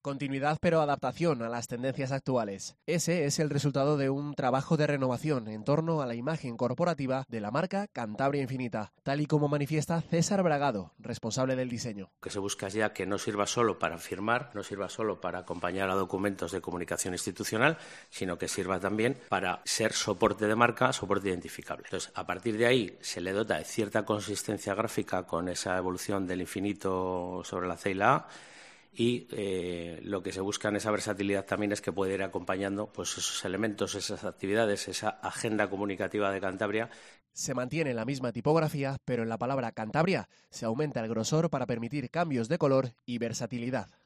Continuidad pero adaptación a las tendencias actuales. Ese es el resultado de un trabajo de renovación en torno a la imagen corporativa de la marca Cantabria Infinita, tal y como manifiesta César Bragado, responsable del diseño. Lo que se busca es ya que no sirva solo para firmar, no sirva solo para acompañar a documentos de comunicación institucional, sino que sirva también para ser soporte de marca, soporte identificable. Entonces, a partir de ahí se le dota de cierta consistencia gráfica con esa evolución del infinito sobre la C y la A. Y lo que se busca en esa versatilidad también es que pueda ir acompañando pues esos elementos, esas actividades, esa agenda comunicativa de Cantabria. Se mantiene la misma tipografía, pero en la palabra Cantabria se aumenta el grosor para permitir cambios de color y versatilidad.